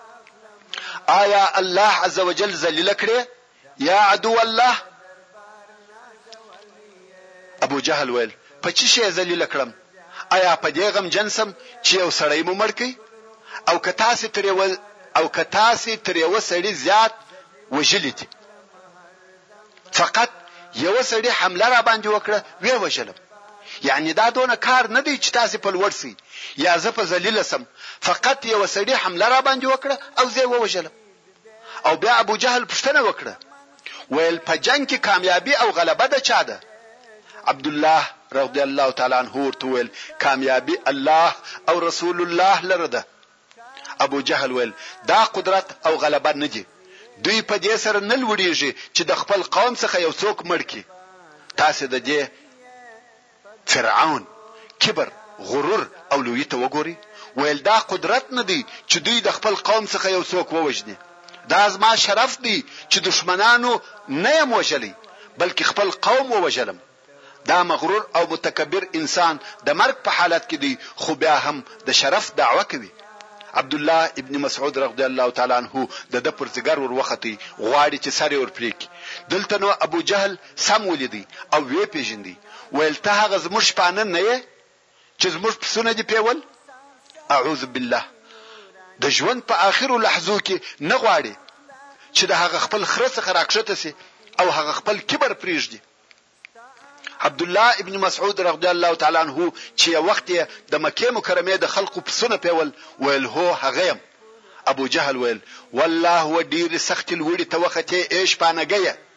آیا الله عز وجل ذلیل کړي یا عدو الله. ابو جهل ویل په چی شي ذلیل کړم آیا په دې غم جنسم چې یو سړی مو مړ کړي او که تاسو تر یو او که تاسو تر یو سړی زیات وجلیت فقط یو سړی حمله را باندې وکړه وی وجلم یعنی دا دونه کار نه دی چې تاسو په لور سي یا زه په ذلیل سم فقط یو سړی حمله را باندې وکړه او زه ووجلم. او بیا ابو جهل پښتنه وکړه ویل په جنگ کې کامیابی او غلبه ده چا ده؟ عبد الله رضی الله تعالی عنہ ورته ویل کامیابی الله او رسول الله لره ده. ابو جهل ویل دا قدرت او غلبه نه دي دوی په دې سره نه لوړیږي چې د خپل قوم څخه یو څوک مړ کړي. تاسو د دې فرعون کبر غرور او لوی ته وګوري ویل دا قدرت نه دی چې دوی د خپل قوم څخه یو څوک ووجني. دا زما شرف دی چې دشمنانو نه یم وجلی بلکې خپل قوم ووجلم. دا مغرور او متکبر انسان د مرګ په حالت کې دی خو بیا هم د شرف دعوه کوي. عبد الله ابن مسعود رضی الله تعالی عنہ د د پرزګر ور وختي غواړي چې سره ور پریک. دلته نو ابو جهل سم ولیدي او وی پیژندي ویل ته هغه زموږ شپانه نه یې چې زموږ پسونه دی پیول. اعوذ بالله د ژوند په اخرو لحظو کې نه غواړي چې د هغه خپل خرڅ خراکشته سي او هغه خپل کبر پریږدي. عبد الله ابن مسعود رضی الله تعالی عنہ چې وخت د مکه مکرمه د خلقو پسونه پیول ویل هو هغه. ابو جهل ویل والله و ډیر سخت الوړي ته وخته ايش پانګيه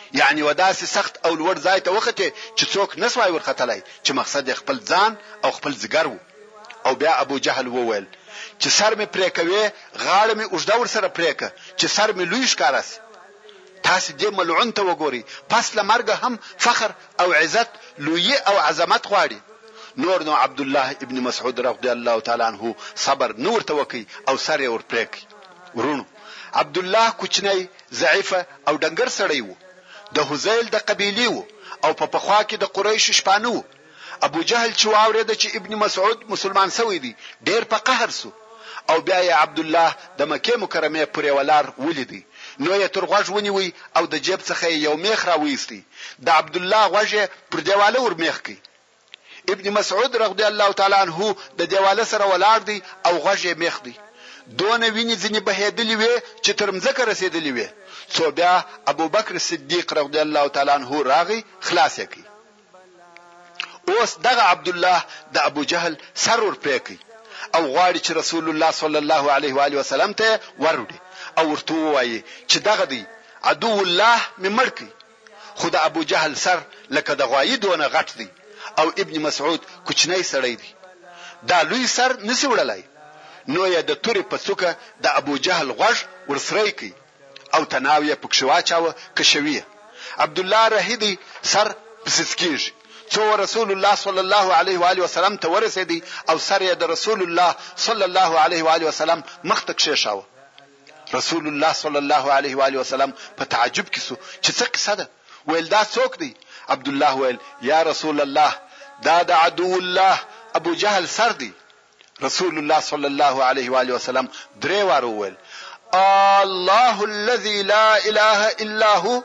یعنی وداسي سخت او لوړ ځای ته وخته چې څوک نسوای ورختلای چې مقصد خپل ځان او خپل ځګر وو. او بیا ابو جهل وویل چې سر مې پرې کوي غاړه مې اوږده ور سره پرېکه چې سر مې لوی ښکارس. تاسو دې ملعون ته وګورئ، پس لمرګه هم فخر او عزت لوی او عظمت غواړي. نور نو عبد الله ابن مسعود رضی الله تعالی عنہ صبر نور توکي او سر یې ور پرېک. ورونو عبد الله کوچنی ضعیفه او ډنګر سړی وو، د حذیل د قبیلې وو او په پخوا کې د قریش شپانه وو. ابو جهل چې واورید چې ابن مسعود مسلمان شوی دی ډیر په قهر سو او بیا یې عبد الله د مکه مکرمه پورې ولار ولیدي. نو یې تر غوږ ونیوي او د جیب څخه یو میخ راوېستی. د عبد الله غوږ پر دیواله ور میخ کی. ابن مسعود رضی الله تعالی عنہ د دیواله سره ولاړ دی او غوږ یې میخ دی. دونه ویني ځنی بهېدلې وي چې تر مځکه رسیدلې وي. څو بیا ابو بکر صدیق رضی الله تعالی عنہ راغی خلاص یې کی. اوس دغه عبد الله د ابو جهل سر ور پېکی او غواړي چې رسول الله صلی الله علیه و علیه وسلم ته ورودي او ورته وایي چې دغه دی عدو الله ممړکی. خو د ابو جهل سر لکه د غوایی دونه غټ دی او ابن مسعود کوچنی سړی دی، دا لوی سر نسی وړلای. نو یې د توري په څوکه د ابو جهل غوږ ورسری کی او تناوی پکښوا چاوه کښویه. عبد الله رهیدی سر پسسکیږي. څو رسول الله صلی الله علیه و علیه وسلم ته ورسېدی او سر یې د رسول الله صلی الله علیه و علیه وسلم مخ ته کښېښاوه. رسول الله صلی الله علیه و علیه وسلم په تعجب کې سو چې څه قصه ده. ویل دا څوک دی؟ عبد الله ویل یا رسول الله دا د عدو الله ابو جهل سر دی. رسول الله صلی الله علیه و علیه وسلم درې واره ویل الله الذي لا اله الا هو،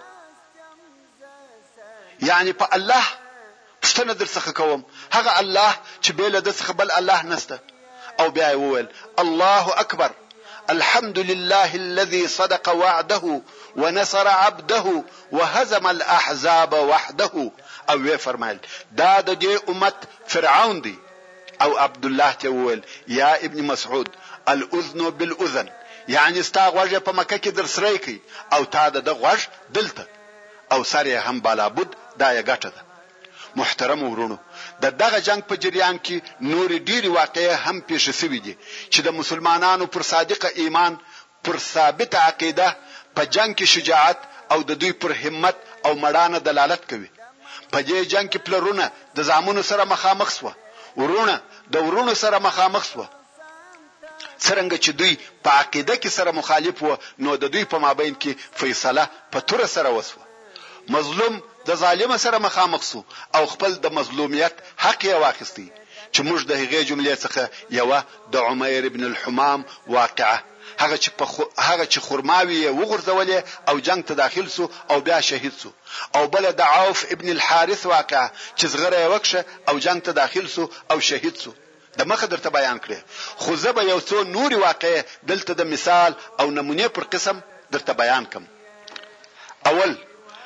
یعنی په الله پښتنه در څخه کوم، هغه الله چې بیل د څخه بل الله نسته. او بیا ویل الله اکبر الحمد لله الذي صدق وعده ونصر عبده وهزم الاحزاب وحده. او وی فرمایل دا د دې امت فرعون دی. او عبد الله ته ویل یا ابن مسعود الاذن بالاذن، یعنی ستا غوږ په مکه کې در سره کی او تا د غوږ دلته او سره هم بالا بود دا یې ګټه ده. محترم ورونو د دغه جنگ په جریان کې نور ډیری واقعې هم پیښ شوې دي چې د مسلمانانو پر صادقه ایمان، پر ثابت عقیده، په جنگ کې شجاعت او د دوی پر همت او مړانه دلالت کوي. په دې جنگ کې پلرونه د زامنو سره مخامخ سو، ورونه د ورونو سره مخامخ سو. څنګه چې دوی په عقیده کې سره مخالف وو نو د دوی په مابین کې فیصله په تور سره وسو. مظلوم د ظالم سره مخامخ سو او خپل د مظلومیت حق یې واخیستی. چې موږ د هغې جملې څخه یو د عمیر ابن الحمام واقعه، هغه چې په هغه چې خرماوي وغورځولې او جنگ ته داخل سو او بیا شهید سو، او بل د عوف ابن الحارث واقعه چې زغره وکشه او جنگ ته داخل سو او شهید سو. د مخه درته بیان کړې، خو زه به یو څو نوري واقعې دلته د مثال او نمونه پر قسم درته بیان کوم. اول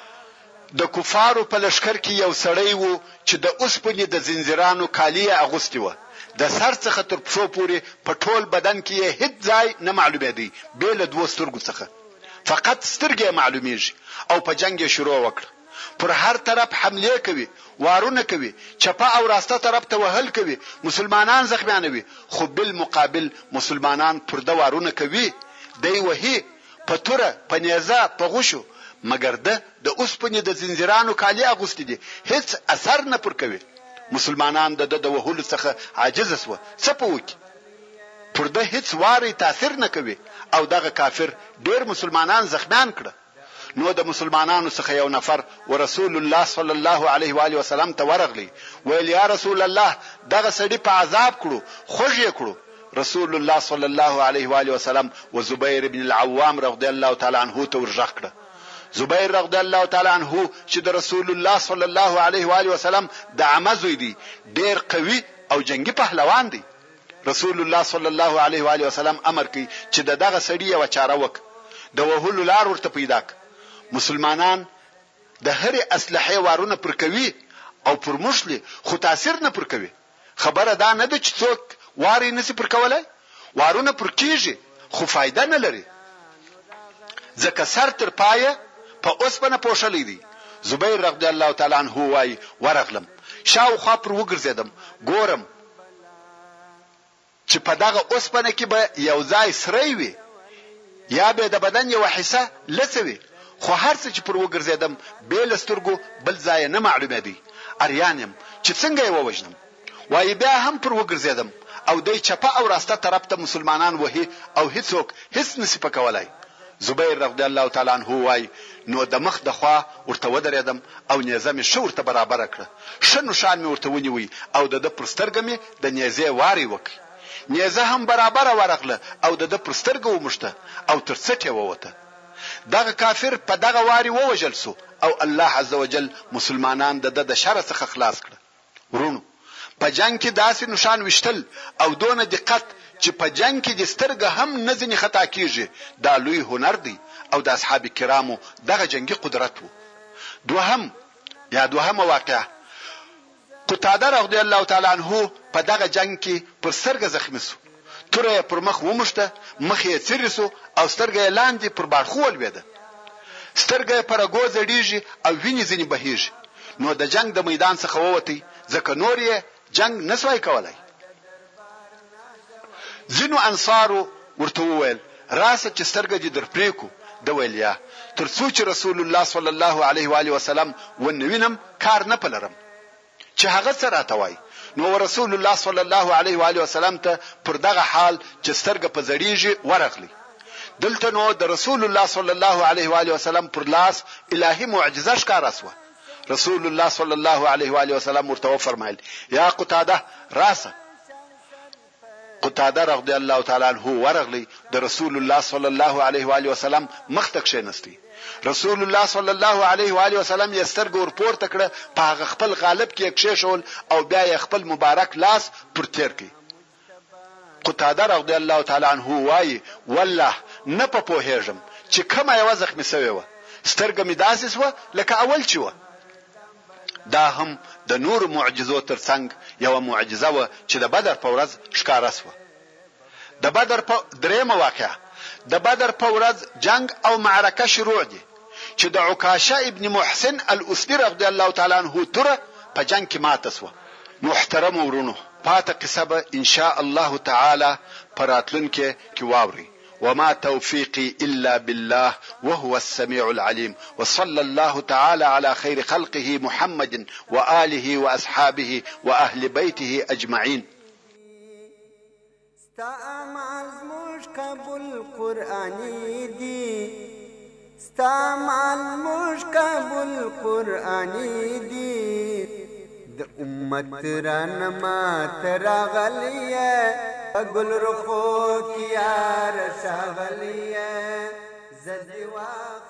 د کفارو په لشکر کې یو سړی وو چې د اوسپنې د زنجیرانو کالیه اغوستي و. د سر څخه تر پښو پورې په ټول بدن کې هیڅ ځای نه معلومه دی بل د وسترګو څخه، فقط سترګې معلومیږي. او په جنگ شروع وکړ، پر هر طرف حمله کوي، وارونه کوي، چپه او راسته طرف ته وهل کوي، مسلمانان زخمیانوي. خو بل مقابل مسلمانان پر د وارونه کوي، دی وهي په توره، په نیزه، په غشو، مګر ده د اوسپنې د زنجیرانو کالی اغوستي دي، هیڅ اثر نه پر کوي. مسلمانان د د وهلو څخه عاجز سو، څه پوکي پر ده هیڅ واري تاثیر نه کوي او دغه کافر ډیر مسلمانان زخمیان کړه. نو د مسلمانانو څخه یو نفر ورسول الله صلی الله علیه و علیه وسلم ته ورغلی، ویل یا رسول الله دغه سړي په عذاب کړو، خوږ یې کړو. رسول الله صلی الله علیه و علیه وسلم و زبیر ابن العوام رضی الله تعالی عنه ته ورغ کړه. زبیر رضی الله تعالی عنه چې د رسول الله صلی الله علیه و علیه وسلم د عمزوی دی، ډیر قوي او جنگي پهلوان دی. رسول الله صلی الله علیه و علیه وسلم امر کوي چې دغه سړي یو چاره وک، د وهلو لار ورته پیدا ک. مسلمانان د هرې اسلحه وارونه پر کوي او پر مشلي، خو تاثیر نه پر کوي. خبره دا نه ده چې څوک واري نسی پر کولای، وارونه پر کیږي خو فائدہ نه لري. ځکه سر تر پایه په اوسپنه پوښلی دی. زبیر رضی الله تعالی عنہ وای ورغلم شاوخوا پر وګرځیدم ګورم چې په دغه اوسپنه کې به یو ځای سری وي یا به د بدن یو حصہ لڅوي، خو هر څه چې پر وګرځیدم بیل سترګو بل ځای نه معلومه دی. اریانم چې څنګه یې ووجنم. وای بیا هم پر وګرځیدم او دای چپه او راسته طرف ته مسلمانان وهي او هیڅوک هیڅ نسی پکولای. زبیر رضی الله تعالی عنہ وای نو د مخ د خوا ورته ودرېدم او نیزه مې شو ورته برابر کړه. شنو شان مې ورته ونیوي او د د پرسترګه مې د نیزه واری وکړ. نیزه هم برابر ورغله او د د پرسترګه ومشته او تر څټه ووته. دغه کافر په دغه واری ووجل سو او الله عزوجل مسلمانان د د شر څخه خلاص کړ. ورونو په جنگ کې داسې نشان وشتل او دونه دقت چې په جنگ کې د سترګه هم نه ځنی خطا کیږي دا لوی هنر دی او د اصحاب کرامو دغه جنگي قدرت وو. دوهم یا دوهمه واقعه قتاده رضی الله تعالی عنہ په دغه جنگ کې پر سترګه زخمی سو. توره پر مخ ومشته، مخ یې څیرسو او سترګه لاندې پر باړخو ولويده. سترګه پر غوځ ډیږي او ویني ځنی بهیږي. نو د جنگ د میدان څخه ووتی ځکه نور یې جنگ نسوای کولای. ځینو انصارو ورته وویل راسه چې سترګه دې در پریکو. د ویلیا تر څو چې رسول الله صلی الله علیه و آله وسلم ونوینم کار نه پلرم چې هغه سره توای. نو رسول الله صلی الله علیه و آله وسلم ته پر دغه حال چې سترګه په زړیږي ورغلی. دلته نو د رسول الله صلی الله علیه و آله وسلم پر لاس الهی معجزه ښکارا سو. رسول الله صلی الله علیه و آله وسلم ورته فرمایل یا قتاده راسه. قتاده رضی الله تعالی عنہ ورغلی د رسول الله صلی الله علیه و آله وسلم مخ ته کښینستی. رسول الله صلی الله علیه و آله وسلم یې سترګ ور پورته کړه، په خپل غالب کې کښېښول او بیا یې خپل مبارک لاس پر تیر کړ. قتاده رضی الله تعالی عنہ وایي والله نه په پوهېږم چې کومه یو زخمی شوی و. سترګه می داسې و لکه اول چې و. دا هم د نور معجزو ترڅنګ یو معجزه و چې د بدر په ورځ ښکارا سو. د بدر په درېمه واقعه د بدر په ورځ جنگ او معرکه شروع دي چې د عکاشه ابن محسن الاسدی رضی الله تعالی عنہ تر په جنگ کې ماته سو. محترم ورونو پاته قصه به ان شاء الله تعالی پراتلون کې کې واوري. وما توفيقي إلا بالله وهو السميع العليم وصلى الله تعالى على خير خلقه محمد وآله وأصحابه وأهل بيته أجمعين. استعمال مشكب القرآني دي استعمال مشكب القرآني دي د امت رانما تراغلیه گل رخو کیا رشاغلیه زدی واق